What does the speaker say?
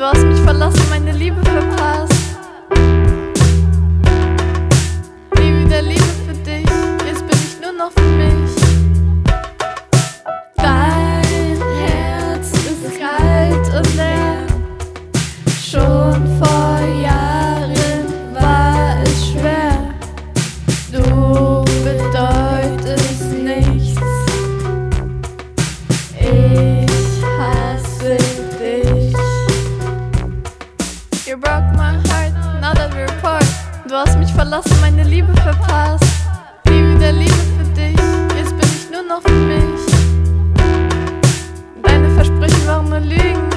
Du hast mich verlassen, meine Liebe verpasst. Nie wieder Liebe für dich, jetzt bin ich nur noch für mich. Dein Herz ist kalt und leer. Schon vor Jahren war es schwer. Du bedeutest nichts. Ich hasse dich. You broke my heart, now that we're apart. Du hast mich verlassen, meine Liebe verpasst. Nie wieder Liebe für dich, jetzt bin ich nur noch für mich. Deine Versprechen waren nur Lügen.